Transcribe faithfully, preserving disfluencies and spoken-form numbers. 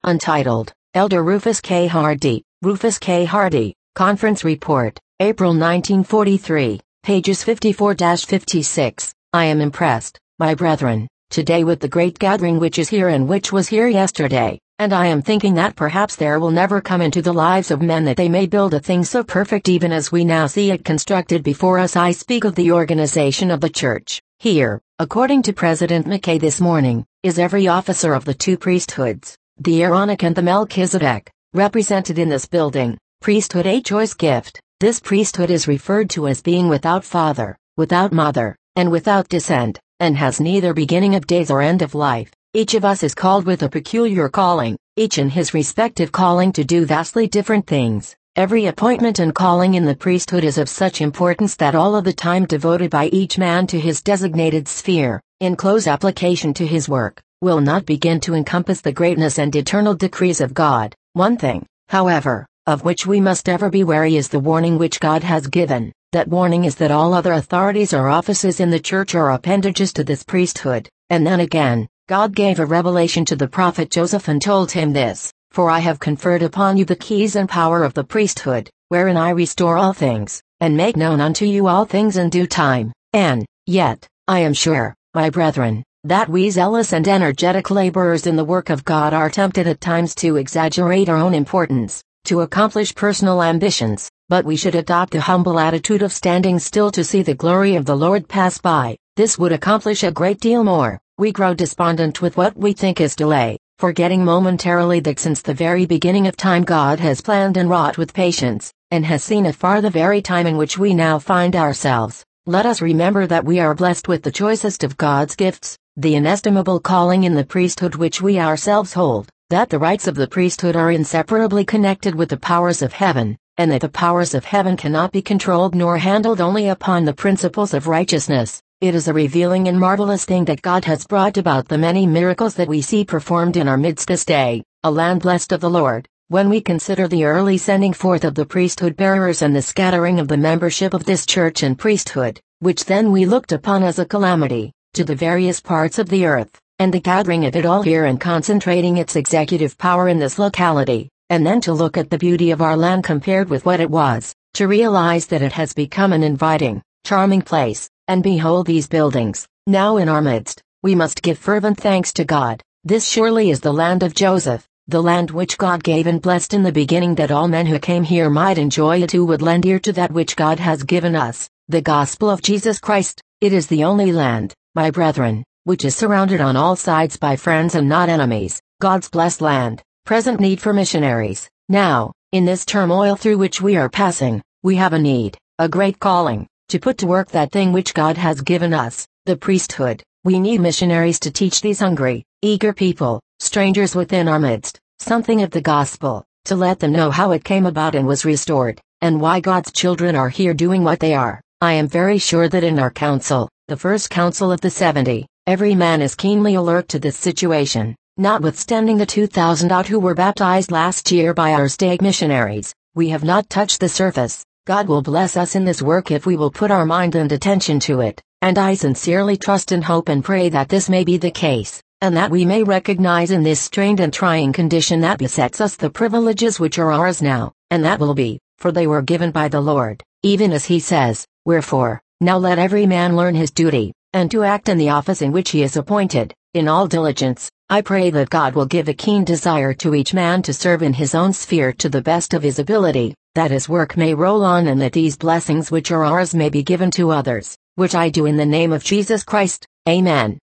Untitled, Elder Rufus K. Hardy, Rufus K. Hardy, Conference Report, April nineteen forty-three, pages fifty-four to fifty-six. I am impressed, my brethren, today with the great gathering which is here and which was here yesterday, and I am thinking that perhaps there will never come into the lives of men that they may build a thing so perfect even as we now see it constructed before us. I speak of the organization of the church. Here, according to President McKay this morning, is every officer of the two priesthoods, the Aaronic and the Melchizedek, represented in this building. Priesthood, a choice gift. This priesthood is referred to as being without father, without mother, and without descent, and has neither beginning of days or end of life. Each of us is called with a peculiar calling, each in his respective calling to do vastly different things. Every appointment and calling in the priesthood is of such importance that all of the time devoted by each man to his designated sphere, in close application to his work, will not begin to encompass the greatness and eternal decrees of God. One thing, however, of which we must ever be wary is the warning which God has given. That warning is that all other authorities or offices in the church are appendages to this priesthood. And then again, God gave a revelation to the prophet Joseph and told him this, "For I have conferred upon you the keys and power of the priesthood, wherein I restore all things, and make known unto you all things in due time." And, yet, I am sure, my brethren, that we zealous and energetic laborers in the work of God are tempted at times to exaggerate our own importance, to accomplish personal ambitions, but we should adopt a humble attitude of standing still to see the glory of the Lord pass by. This would accomplish a great deal more. We grow despondent with what we think is delay, forgetting momentarily that since the very beginning of time God has planned and wrought with patience, and has seen afar the very time in which we now find ourselves. Let us remember that we are blessed with the choicest of God's gifts, the inestimable calling in the priesthood which we ourselves hold, that the rights of the priesthood are inseparably connected with the powers of heaven, and that the powers of heaven cannot be controlled nor handled only upon the principles of righteousness. It is a revealing and marvelous thing that God has brought about the many miracles that we see performed in our midst this day, a land blessed of the Lord, when we consider the early sending forth of the priesthood bearers and the scattering of the membership of this church and priesthood, which then we looked upon as a calamity, to the various parts of the earth, and the gathering of it all here and concentrating its executive power in this locality, and then to look at the beauty of our land compared with what it was, to realize that it has become an inviting, charming place. And behold these buildings, now in our midst. We must give fervent thanks to God. This surely is the land of Joseph, the land which God gave and blessed in the beginning, that all men who came here might enjoy it who would lend ear to that which God has given us, the gospel of Jesus Christ. It is the only land, my brethren, which is surrounded on all sides by friends and not enemies, God's blessed land. Present need for missionaries. Now, in this turmoil through which we are passing, we have a need, a great calling, to put to work that thing which God has given us, the priesthood. We need missionaries to teach these hungry, eager people, strangers within our midst, something of the gospel, to let them know how it came about and was restored, and why God's children are here doing what they are. I am very sure that in our council, the first council of the seventy, every man is keenly alert to this situation, notwithstanding the two thousand odd who were baptized last year by our stake missionaries. We have not touched the surface. God will bless us in this work if we will put our mind and attention to it, and I sincerely trust and hope and pray that this may be the case, and that we may recognize in this strained and trying condition that besets us the privileges which are ours now, and that will be, for they were given by the Lord, even as he says, "Wherefore, now let every man learn his duty, and to act in the office in which he is appointed, in all diligence." I pray that God will give a keen desire to each man to serve in his own sphere to the best of his ability, that his work may roll on and that these blessings which are ours may be given to others, which I do in the name of Jesus Christ. Amen.